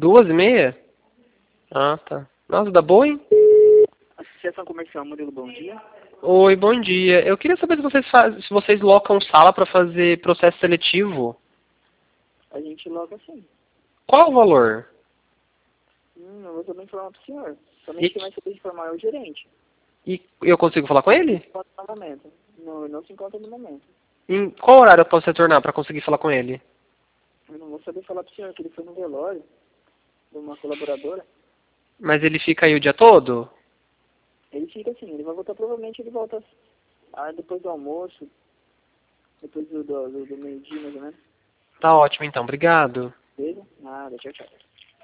2h30? Ah, tá. Nossa, dá boa, hein? Associação Comercial Murilo, bom dia. Oi, bom dia. Eu queria saber se vocês locam sala para fazer processo seletivo. A gente logo assim. Qual o valor? Eu vou também informar pro senhor. E, Somente quem vai saber informar é o gerente. e eu consigo falar com ele? Não se encontra no momento. Não, ele não se encontra no momento. Em qual horário eu posso retornar para conseguir falar com ele? Eu não vou saber falar pro senhor que ele foi no velório de uma colaboradora. Mas ele fica aí o dia todo? Ele fica assim, ele vai voltar, provavelmente ele volta depois do almoço, depois do meio-dia, mais ou menos. Tá ótimo então, obrigado. Beleza? Nada, tchau, tchau.